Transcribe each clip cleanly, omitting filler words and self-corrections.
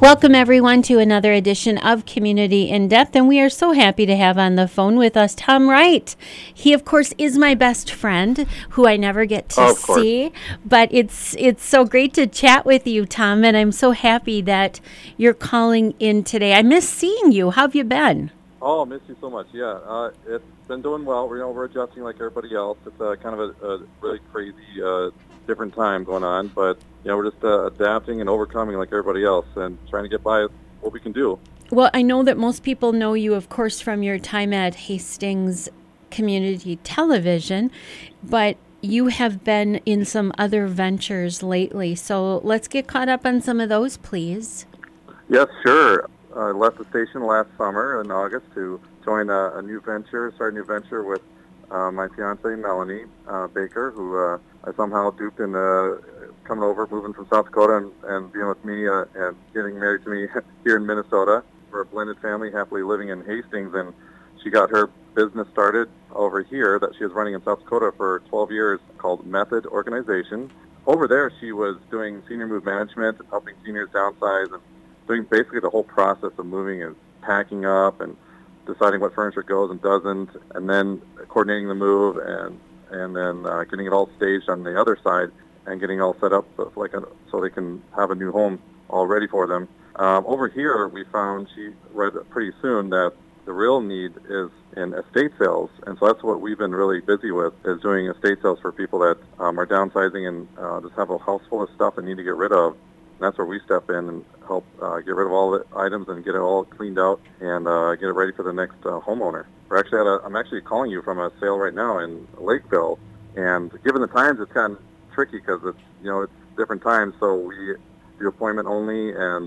Welcome, everyone, to another edition of Community in Depth, and we are so happy to have on the phone with us Tom Wright. He, of course, is my best friend, who I never get to see, but it's so great to chat with you, Tom, and I'm so happy that you're calling in today. I miss seeing you. How have you been? Oh, I miss you so much. Yeah, it's been doing well. We're adjusting like everybody else. It's kind of a really crazy, different time going on, but we're just adapting and overcoming like everybody else and trying to get by what we can do. Well, I know that most people know you, of course, from your time at Hastings Community Television, but you have been in some other ventures lately. So let's get caught up on some of those, please. Yes, sure. I left the station last summer in August to join start a new venture with my fiance, Melanie Baker, who I somehow duped into coming over, moving from South Dakota and being with me and getting married to me here in Minnesota. We're a blended family, happily living in Hastings, and she got her business started over here that she was running in South Dakota for 12 years called Method Organization. Over there, she was doing senior move management, helping seniors downsize, and doing basically the whole process of moving is packing up and deciding what furniture goes and doesn't, and then coordinating the move and then getting it all staged on the other side and getting all set up so they can have a new home all ready for them. Over here, we found she read pretty soon that the real need is in estate sales, and so that's what we've been really busy with, is doing estate sales for people that are downsizing and just have a house full of stuff they need to get rid of. And that's where we step in and help get rid of all the items and get it all cleaned out and get it ready for the next homeowner. I'm actually calling you from a sale right now in Lakeville, and given the times, it's kind of tricky because it's different times. So we do appointment only and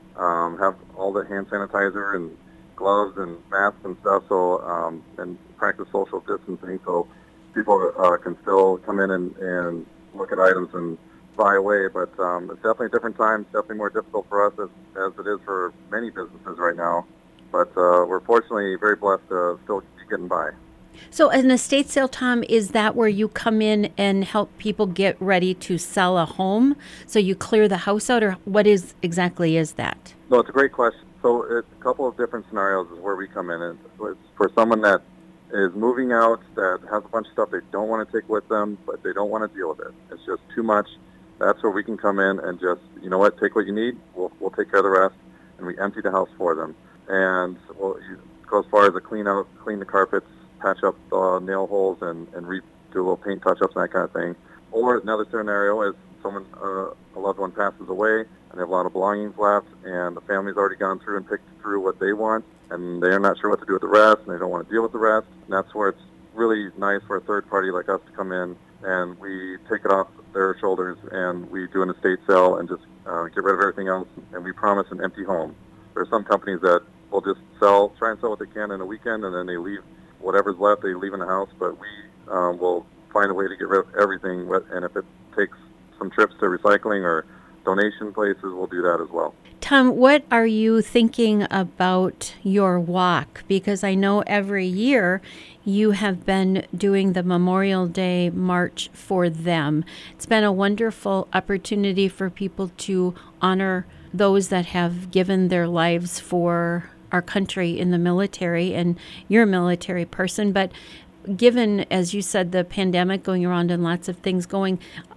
have all the hand sanitizer and gloves and masks and stuff. So and practice social distancing so people can still come in and look at items and buy away, but it's definitely a different time. It's definitely more difficult for us as it is for many businesses right now. But we're fortunately very blessed to still be getting by. So an estate sale, Tom, is that where you come in and help people get ready to sell a home? So you clear the house out, or what exactly is that? No, it's a great question. So it's a couple of different scenarios is where we come in. It's for someone that is moving out, that has a bunch of stuff they don't want to take with them, but they don't want to deal with it. It's just too much. That's where we can come in and just, take what you need. We'll take care of the rest, and we empty the house for them. And we'll go as far as clean the carpets, patch up nail holes, and do a little paint touch-ups and that kind of thing. Or another scenario is someone, a loved one passes away, and they have a lot of belongings left, and the family's already gone through and picked through what they want, and they're not sure what to do with the rest, and they don't want to deal with the rest. And that's where it's really nice for a third party like us to come in, and we take it off their shoulders, and we do an estate sale and just get rid of everything else, and we promise an empty home. There are some companies that will just try and sell what they can in a weekend, and then they leave whatever's left, they leave in the house, but we will find a way to get rid of everything, and if it takes some trips to recycling or donation places, we'll do that as well. Tom, what are you thinking about your walk? Because I know every year you have been doing the Memorial Day March for them. It's been a wonderful opportunity for people to honor those that have given their lives for our country in the military, and you're a military person, but given, as you said, the pandemic going around and lots of things going,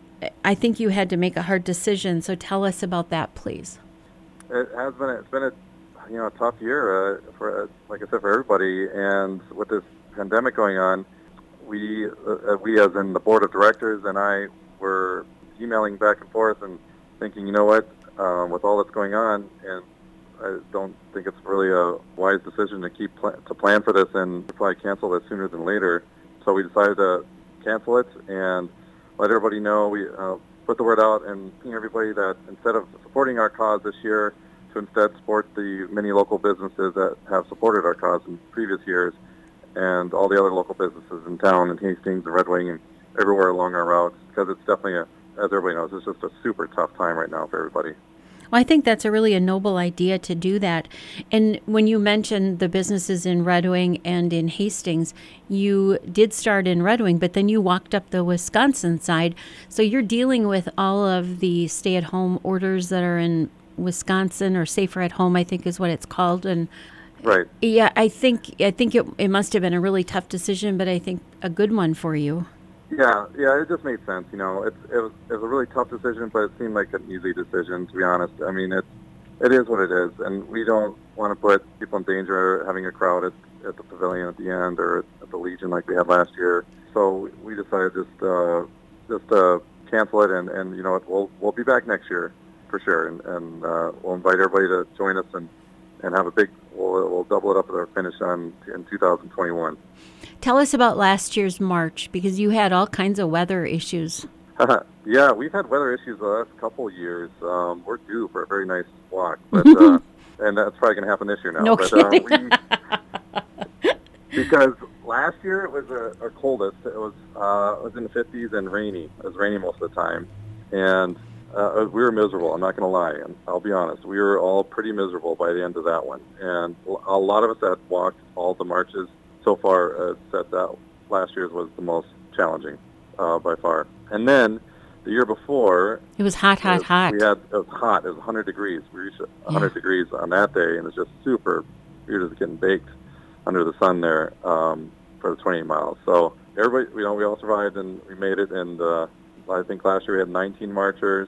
I think you had to make a hard decision. So tell us about that, please. It's been a tough year for, like I said, for everybody. And with this pandemic going on, we as in the board of directors and I were emailing back and forth and thinking, with all that's going on, and I don't think it's really a wise decision to plan for this and probably cancel this sooner than later. So we decided to cancel it and let everybody know. We put the word out and ping everybody that instead of supporting our cause this year, to instead support the many local businesses that have supported our cause in previous years, and all the other local businesses in town, in Hastings and Red Wing and everywhere along our routes, because it's definitely, as everybody knows, it's just a super tough time right now for everybody. Well, I think that's a really noble idea to do that. And when you mentioned the businesses in Red Wing and in Hastings, you did start in Red Wing, but then you walked up the Wisconsin side. So you're dealing with all of the stay-at-home orders that are in Wisconsin, or Safer at Home, I think is what it's called. And Right. yeah, I think it must have been a really tough decision, but I think a good one for you. Yeah, it just made sense. It was a really tough decision, but it seemed like an easy decision, to be honest. I mean, it is what it is, and we don't want to put people in danger having a crowd at the pavilion at the end or at the Legion like we had last year. So we decided just cancel it, and you know what, we'll be back next year for sure, and we'll invite everybody to join us and have a big. We'll double it up with our finish in 2021. Tell us about last year's March, because you had all kinds of weather issues. Yeah, we've had weather issues the last couple of years. We're due for a very nice walk, but and that's probably going to happen this year now. No But kidding. because last year it was our coldest. It was in the 50s and rainy. It was rainy most of the time, and we were miserable. I'm not going to lie, and I'll be honest. We were all pretty miserable by the end of that one, and a lot of us that walked all the marches so far said that last year's was the most challenging by far. And then the year before, It was hot, hot, hot. it was hot. It was 100 degrees. We reached 100 degrees on that day, and it's just super. We were just getting baked under the sun there for the 28 miles. So everybody, we all survived and we made it. And I think last year we had 19 marchers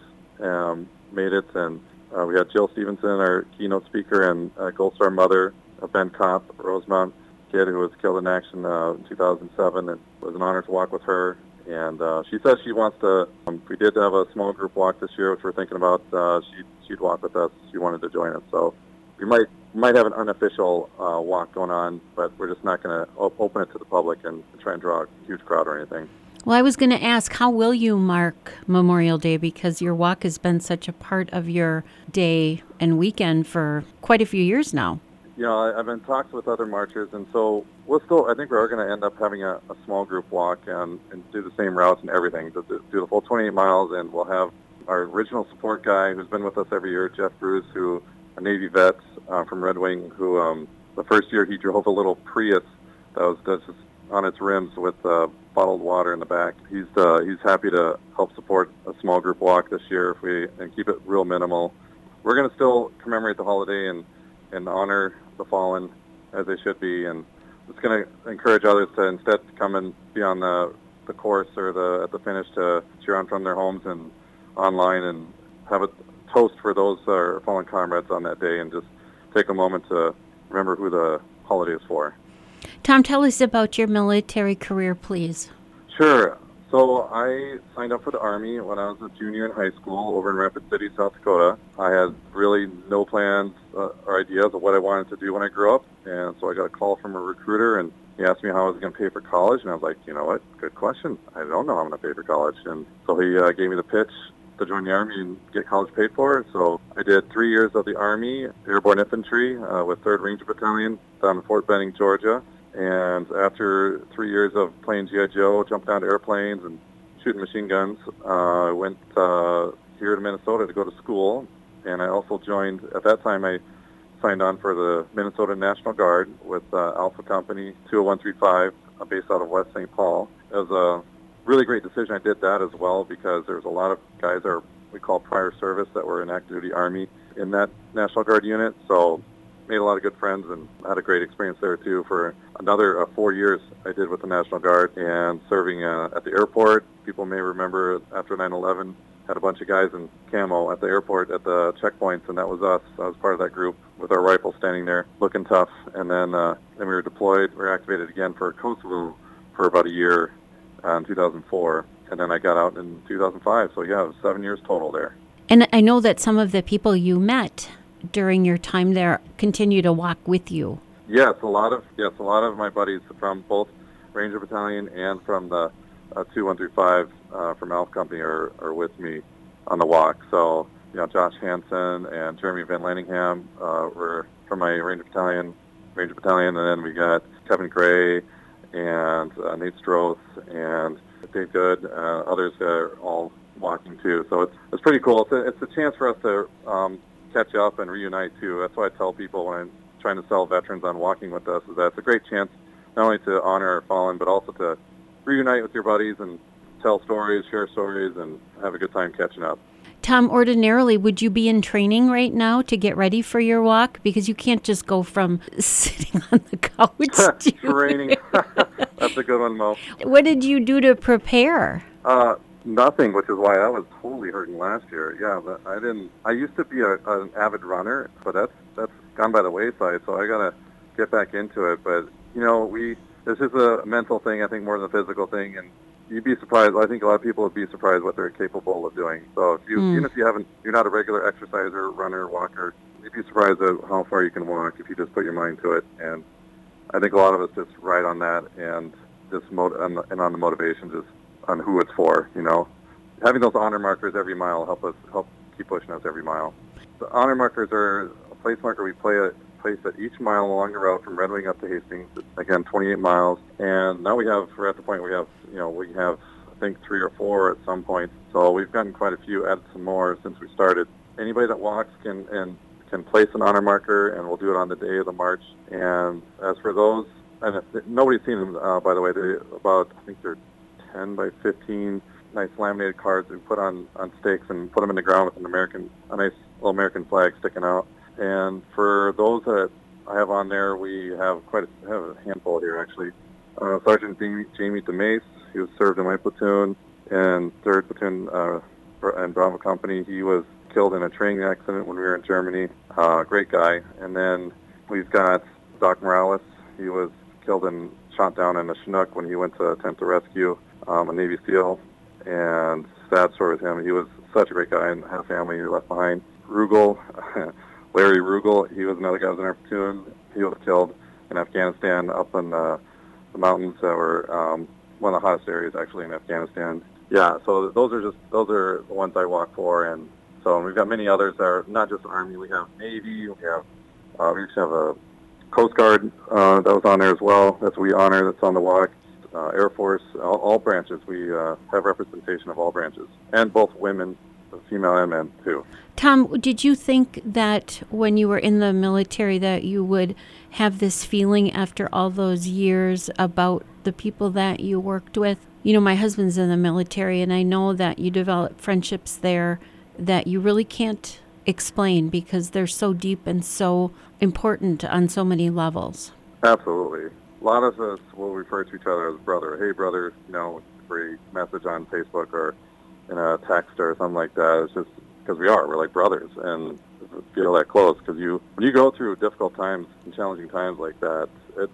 made it, and we had Jill Stevenson, our keynote speaker, and Gold Star mother, Ben Kopp, Rosemount kid who was killed in action in 2007, and it was an honor to walk with her. And she says she wants to. We did have a small group walk this year, which we're thinking about. She'd walk with us. She wanted to join us, so we might have an unofficial walk going on, but we're just not going to open it to the public and try and draw a huge crowd or anything. Well, I was going to ask, how will you mark Memorial Day? Because your walk has been such a part of your day and weekend for quite a few years now. I've been talks with other marchers, and so I think we're going to end up having a small group walk and do the same routes and everything, do the full 28 miles, and we'll have our original support guy who's been with us every year, Jeff Bruce, who a Navy vet from Red Wing, who the first year he drove a little Prius that's just on its rims with bottled water in the back. He's happy to help support a small group walk this year and keep it real minimal. We're going to still commemorate the holiday and honor the fallen as they should be, and it's going to encourage others to instead come and be on the course or at the finish to cheer on from their homes and online and have a toast for those fallen comrades on that day and just take a moment to remember who the holiday is for. Tom, tell us about your military career, please. Sure. So I signed up for the Army when I was a junior in high school over in Rapid City, South Dakota. I had really no plans or ideas of what I wanted to do when I grew up, and so I got a call from a recruiter, and he asked me how I was going to pay for college, and I was like, you know what, good question. I don't know how I'm going to pay for college. And so he gave me the pitch to join the Army and get college paid for. So I did 3 years of the Army, Airborne Infantry with 3rd Ranger Battalion down in Fort Benning, Georgia. And after 3 years of playing G.I. Joe, jumped down to airplanes and shooting machine guns, I went here to Minnesota to go to school. And I also joined, at that time I signed on for the Minnesota National Guard with Alpha Company 20135 based out of West St. Paul. It was a really great decision. I did that as well because there's a lot of guys that we call prior service that were in active duty Army in that National Guard unit. So made a lot of good friends and had a great experience there too for another 4 years I did with the National Guard and serving at the airport. People may remember after 9/11 had a bunch of guys in camo at the airport at the checkpoints, and that was us. I was part of that group with our rifles standing there looking tough. And then we were deployed. We were activated again for Kosovo for about a year in 2004, and then I got out in 2005. So yeah, it was 7 years total there. And I know that some of the people you met during your time there continue to walk with you. Yes, a lot of my buddies from both Ranger Battalion and from the 2135 from Alpha Company are with me on the walk. So Josh Hansen and Jeremy Van Lanningham were from my Ranger Battalion, and then we got Kevin Gray and Nate Stroth and Dave Good. Others are all walking too. So it's pretty cool. It's a chance for us to catch up and reunite too. That's why I tell people when I'm trying to sell veterans on walking with us is that it's a great chance not only to honor our fallen, but also to reunite with your buddies and tell stories, share stories, and have a good time catching up. Tom, ordinarily, would you be in training right now to get ready for your walk? Because you can't just go from sitting on the couch to Training. That's a good one, Mo. What did you do to prepare? Nothing, which is why I was totally hurting last year. Yeah, but I didn't. I used to be an avid runner, but that's gone by the wayside. So I gotta get back into it. But this is a mental thing, I think, more than a physical thing. And you'd be surprised. I think a lot of people would be surprised what they're capable of doing. So if even if you're not a regular exerciser, runner, walker, you'd be surprised at how far you can walk if you just put your mind to it. And I think a lot of us just ride on that and just and on the motivation, just on who it's for. Having those honor markers every mile help keep pushing us every mile. The honor markers are a place marker we place at each mile along the route from Red Wing up to Hastings. It's, again, 28 miles. And now we're at the point we have I think 3 or 4 at some point. So we've gotten quite a few, added some more since we started. Anybody that walks can place an honor marker, and we'll do it on the day of the march. And as for those, and nobody's seen them, by the way, I think they're 10 by 15 nice laminated cards we put on stakes and put them in the ground with a nice little American flag sticking out. And for those that I have on there, we have a handful here, actually. Sergeant Jamie DeMace, he was served in my platoon and 3rd Platoon and Bravo Company. He was killed in a training accident when we were in Germany. Great guy. And then we've got Doc Morales. He was killed and shot down in a Chinook when he went to attempt to rescue a Navy SEAL. And sad story with him. He was such a great guy and had a family he left behind. Rugel, Larry Rugel, he was another guy who was in our platoon. He was killed in Afghanistan up in the mountains that were one of the hottest areas actually in Afghanistan. Yeah, so those are the ones I walk for, and so we've got many others that are not just Army. We have Navy. We actually have a Coast Guard that was on there as well. That's we honor. That's on the walk. Air Force, all branches. We have representation of all branches, and both women, female and men too. Tom, did you think that when you were in the military that you would have this feeling after all those years about the people that you worked with? My husband's in the military, and I know that you develop friendships there that you really can't explain because they're so deep and so important on so many levels. Absolutely. A lot of us will refer to each other as brother. Hey, brother, for a message on Facebook or in a text or something like that. It's just because we're like brothers and feel that close. Because when you go through difficult times and challenging times like that,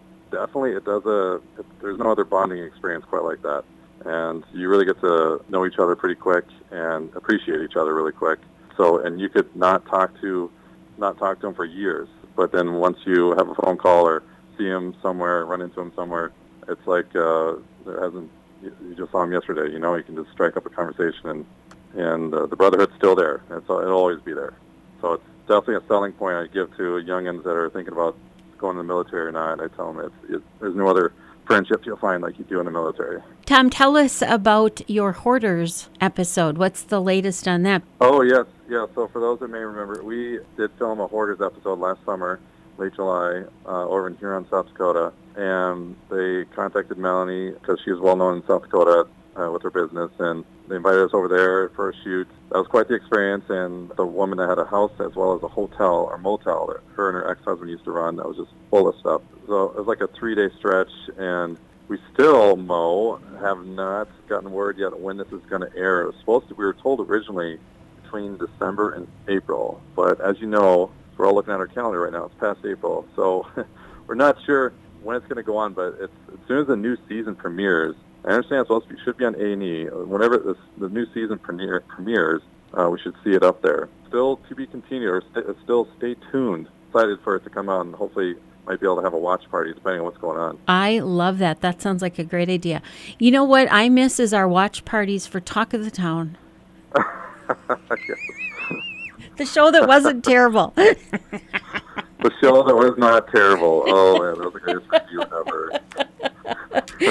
there's no other bonding experience quite like that. And you really get to know each other pretty quick and appreciate each other really quick. So, and you could not talk to them for years, but then once you have a phone call or see him somewhere, run into him somewhere, it's like you just saw him yesterday. You can just strike up a conversation, and the brotherhood's still there. It'll always be there. So it's definitely a selling point I give to youngins that are thinking about going to the military or not. I tell them there's no other friendship you'll find like you do in the military. Tom, tell us about your Hoarders episode. What's the latest on that? Oh, yes. Yeah, so for those that may remember, we did film a Hoarders episode last summer, late July, over in Huron, South Dakota. And they contacted Melanie because she was well-known in South Dakota with her business, and they invited us over there for a shoot. That was quite the experience, and the woman that had a house as well as a hotel or motel that her and her ex-husband used to run, that was just full of stuff. So it was like a 3-day stretch, and we still, Mo, have not gotten word yet when this is going to air. It was we were told originally between December and April, but as you know, we're all looking at our calendar right now. It's past April, so we're not sure when it's going to go on, but as soon as the new season premieres, I understand it should be on A&E. Whenever the new season premieres, we should see it up there. Still to be continued, or still stay tuned. Excited for it to come out, and hopefully might be able to have a watch party depending on what's going on. I love that. That sounds like a great idea. You know what I miss is our watch parties for Talk of the Town. Yes. The show that wasn't terrible. The show that was not terrible. Oh, man, that was the greatest review ever.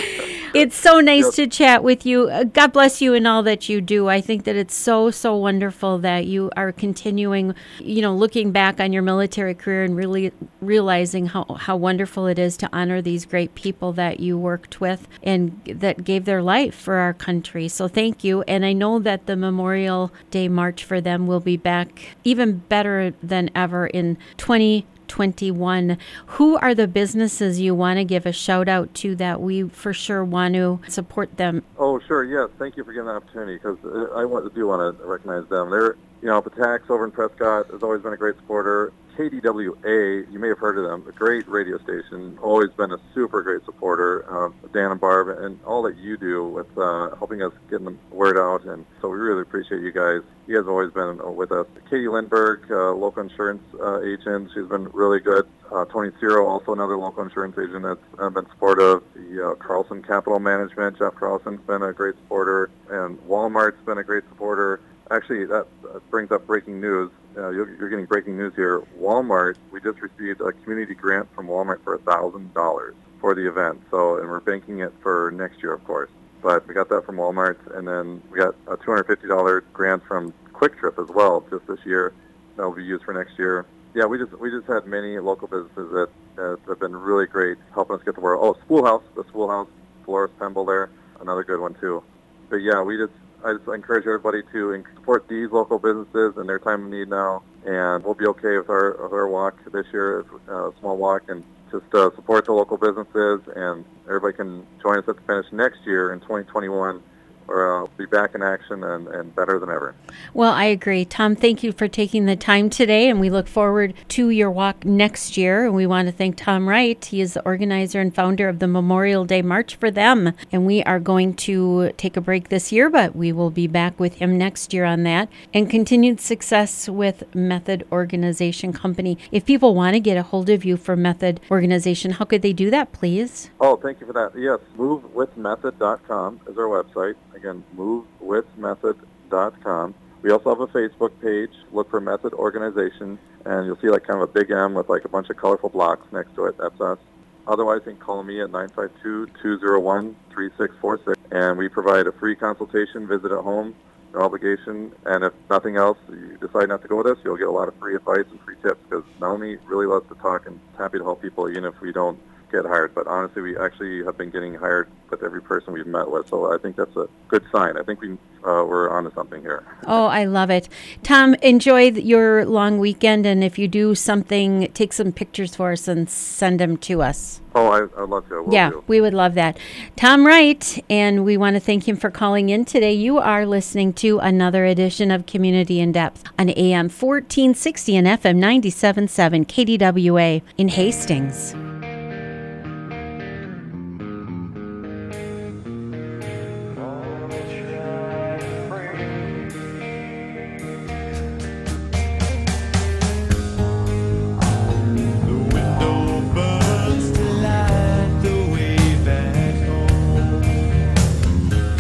It's so nice Yep. to chat with you. God bless you in all that you do. I think that it's so wonderful that you are continuing, looking back on your military career and really realizing how wonderful it is to honor these great people that you worked with and that gave their life for our country. So thank you. And I know that the Memorial Day March for them will be back even better than ever in 2021. Who are the businesses you want to give a shout out to that we for sure want to support them? Oh, sure. Yes. Thank you for giving the opportunity because do want to recognize them. They're, Patax over in Prescott has always been a great supporter. KDWA, you may have heard of them, a great radio station, always been a super great supporter of Dan and Barb and all that you do with helping us get the word out. And so we really appreciate you guys. You guys have always been with us. Katie Lindberg, local insurance agent, she's been really good. Tony Ciro, also another local insurance agent that's been supportive. The Carlson Capital Management, Jeff Carlson's been a great supporter. And Walmart's been a great supporter. Actually, that brings up breaking news. You're getting breaking news here. Walmart, we just received a community grant from Walmart for $1,000 for the event. And we're banking it for next year, of course. But we got that from Walmart, and then we got a $250 grant from Quick Trip as well, just this year. That will be used for next year. Yeah, we just had many local businesses that have been really great, helping us get the word. Oh, the Schoolhouse, Dolores Pemble there, another good one too. But yeah, I just encourage everybody to support these local businesses in their time of need now, and we'll be okay with our walk this year, a small walk, and just support the local businesses, and everybody can join us at the finish next year in 2021. We'll be back in action and better than ever. Well, I agree. Tom, thank you for taking the time today, and we look forward to your walk next year. And we want to thank Tom Wright. He is the organizer and founder of the Memorial Day March for them. And we are going to take a break this year, but we will be back with him next year on that. And continued success with Method Organization Company. If people want to get a hold of you for Method Organization, how could they do that, please? Oh, thank you for that. Yes, movewithmethod.com is our website. Again, movewithmethod.com. We also have a Facebook page. Look for Method Organization, and you'll see like kind of a big M with like a bunch of colorful blocks next to it. That's us. Otherwise, you can call me at 952-201-3646, and we provide a free consultation, visit at home, no obligation. And if nothing else, you decide not to go with us, you'll get a lot of free advice and free tips because Melanie really loves to talk and happy to help people even if we don't get hired. But honestly, we actually have been getting hired with every person we've met with. So I think that's a good sign. I think we're onto something here. Oh, I love it. Tom, enjoy your long weekend. And if you do something, take some pictures for us and send them to us. Oh, I'd love to. We would love that. Tom Wright, and we want to thank him for calling in today. You are listening to another edition of Community in Depth on AM 1460 and FM 97.7 KDWA in Hastings.